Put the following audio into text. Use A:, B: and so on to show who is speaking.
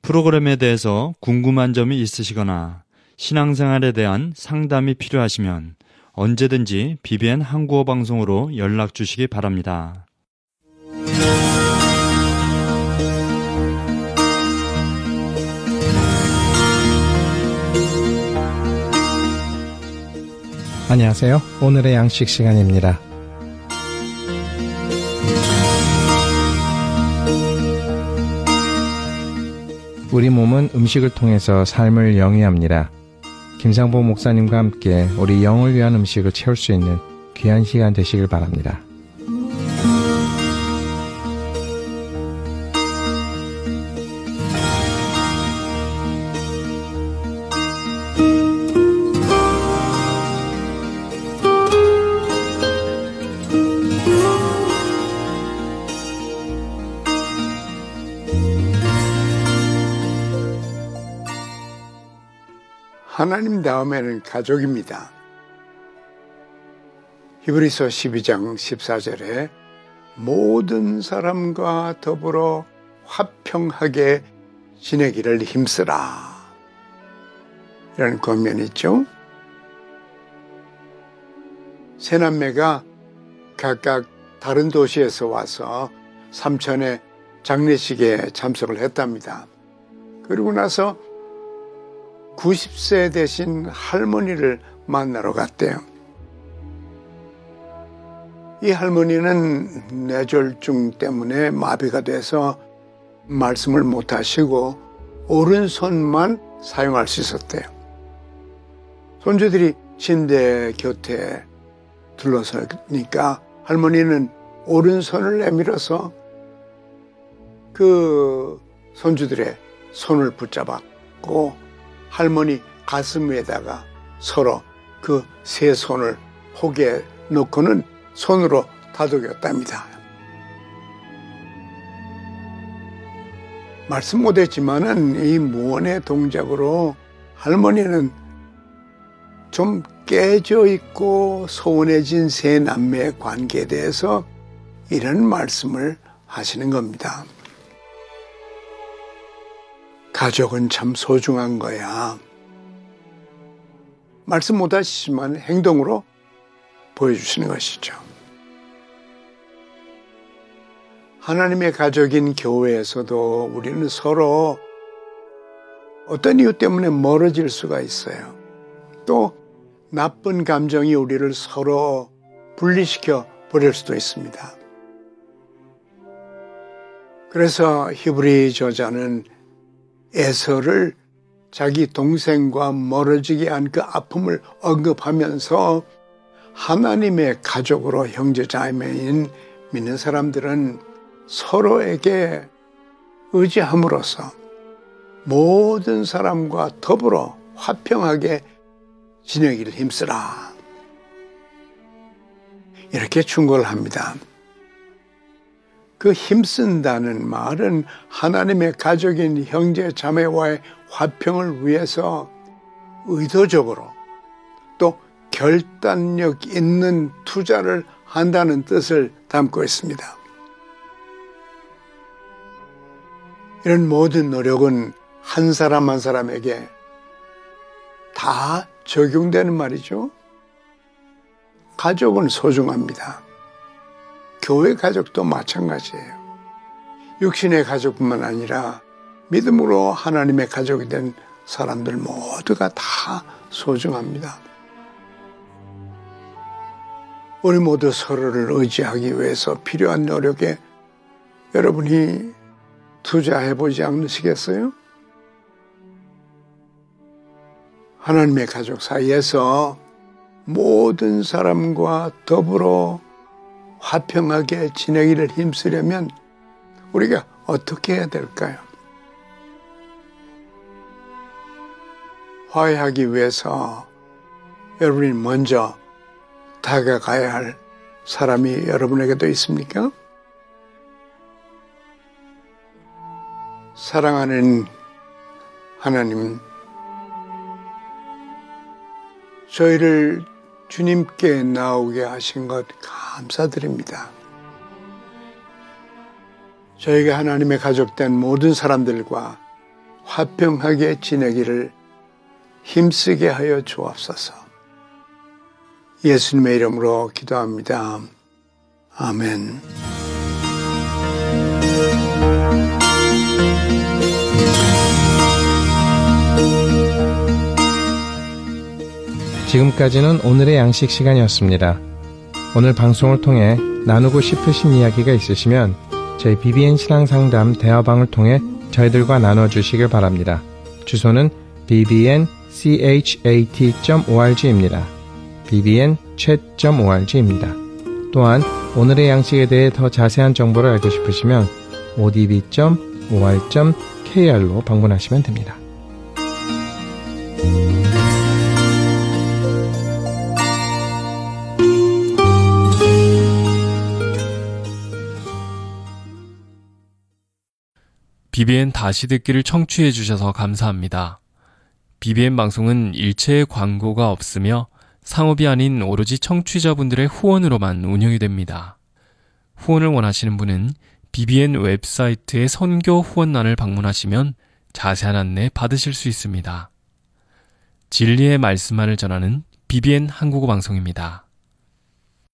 A: 프로그램에 대해서 궁금한 점이 있으시거나 신앙생활에 대한 상담이 필요하시면 언제든지 BBN 한국어 방송으로 연락 주시기 바랍니다.
B: 안녕하세요. 오늘의 양식 시간입니다. 우리 몸은 음식을 통해서 삶을 영위합니다. 김상보 목사님과 함께 우리 영을 위한 음식을 채울 수 있는 귀한 시간 되시길 바랍니다.
C: 하나님 다음에는 가족입니다. 히브리서 12장 14절에 모든 사람과 더불어 화평하게 지내기를 힘쓰라 이라는 권면이 있죠. 세 남매가 각각 다른 도시에서 와서 삼촌의 장례식에 참석을 했답니다. 그리고 나서 90세 되신 할머니를 만나러 갔대요. 이 할머니는 뇌졸중 때문에 마비가 돼서 말씀을 못 하시고 오른손만 사용할 수 있었대요. 손주들이 침대 곁에 둘러서니까 할머니는 오른손을 내밀어서 그 손주들의 손을 붙잡았고 할머니 가슴 위에다가 서로 그 세 손을 혹에 놓고는 손으로 다독였답니다. 말씀 못했지만은 이 무언의 동작으로 할머니는 좀 깨져 있고 소원해진 세 남매의 관계에 대해서 이런 말씀을 하시는 겁니다. 가족은 참 소중한 거야. 말씀 못 하시지만 행동으로 보여주시는 것이죠. 하나님의 가족인 교회에서도 우리는 서로 어떤 이유 때문에 멀어질 수가 있어요. 또 나쁜 감정이 우리를 서로 분리시켜 버릴 수도 있습니다. 그래서 히브리 저자는 에서를 자기 동생과 멀어지게 한 그 아픔을 언급하면서 하나님의 가족으로 형제자매인 믿는 사람들은 서로에게 의지함으로써 모든 사람과 더불어 화평하게 지내기를 힘쓰라 이렇게 충고를 합니다. 그 힘쓴다는 말은 하나님의 가족인 형제 자매와의 화평을 위해서 의도적으로 또 결단력 있는 투자를 한다는 뜻을 담고 있습니다. 이런 모든 노력은 한 사람 한 사람에게 다 적용되는 말이죠. 가족은 소중합니다. 교회 가족도 마찬가지예요. 육신의 가족뿐만 아니라 믿음으로 하나님의 가족이 된 사람들 모두가 다 소중합니다. 우리 모두 서로를 의지하기 위해서 필요한 노력에 여러분이 투자해보지 않으시겠어요? 하나님의 가족 사이에서 모든 사람과 더불어 화평하게 지내기를 힘쓰려면 우리가 어떻게 해야 될까요? 화해하기 위해서 여러분이 먼저 다가가야 할 사람이 여러분에게도 있습니까? 사랑하는 하나님, 저희를 주님께 나오게 하신 것 감사드립니다. 저희가 하나님의 가족된 모든 사람들과 화평하게 지내기를 힘쓰게 하여 주옵소서. 예수님의 이름으로 기도합니다. 아멘.
B: 지금까지는 오늘의 양식 시간이었습니다. 오늘 방송을 통해 나누고 싶으신 이야기가 있으시면 저희 BBN 신앙상담 대화방을 통해 저희들과 나눠주시길 바랍니다. 주소는 bbnchat.org입니다. bbnchat.org입니다. 또한 오늘의 양식에 대해 더 자세한 정보를 알고 싶으시면 odb.or.kr로 방문하시면 됩니다.
D: BBN 다시 듣기를 청취해 주셔서 감사합니다. BBN 방송은 일체의 광고가 없으며 상업이 아닌 오로지 청취자분들의 후원으로만 운영이 됩니다. 후원을 원하시는 분은 BBN 웹사이트의 선교 후원란을 방문하시면 자세한 안내 받으실 수 있습니다. 진리의 말씀만을 전하는 BBN 한국어 방송입니다.